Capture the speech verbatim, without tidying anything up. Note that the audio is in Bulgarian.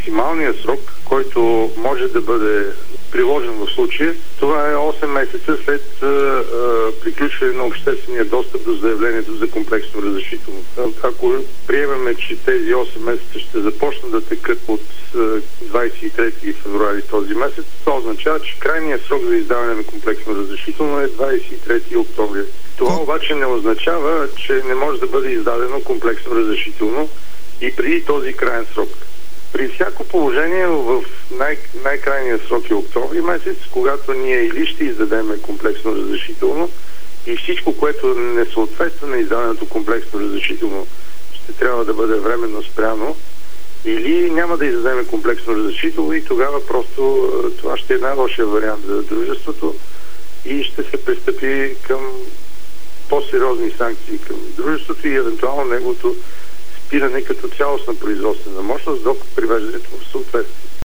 максималният срок, който може да бъде приложен в случая, това е осем месеца след а, а, приключване на обществения достъп до заявлението за комплексно разрешително. Ако приемеме, че тези осем месеца ще започнат да текат от двадесет и трети февруари този месец, това означава, че крайният срок за издаване на комплексно разрешително е двадесет и трети октомври. Това обаче не означава, че не може да бъде издадено комплексно разрешително и преди този крайен срок. При всяко положение в най- най-крайния срок е октомври месец, когато ние или ще издадеме комплексно разрешително и всичко, което не съответства на издаденото комплексно разрешително, ще трябва да бъде временно спряно, или няма да издадеме комплексно разрешително и тогава просто това ще е най-лошия вариант за дружеството и ще се пристъпи към по-сериозни санкции към дружеството и евентуално неговото спиране като цялостна производствена мощност до привеждането в съответствие.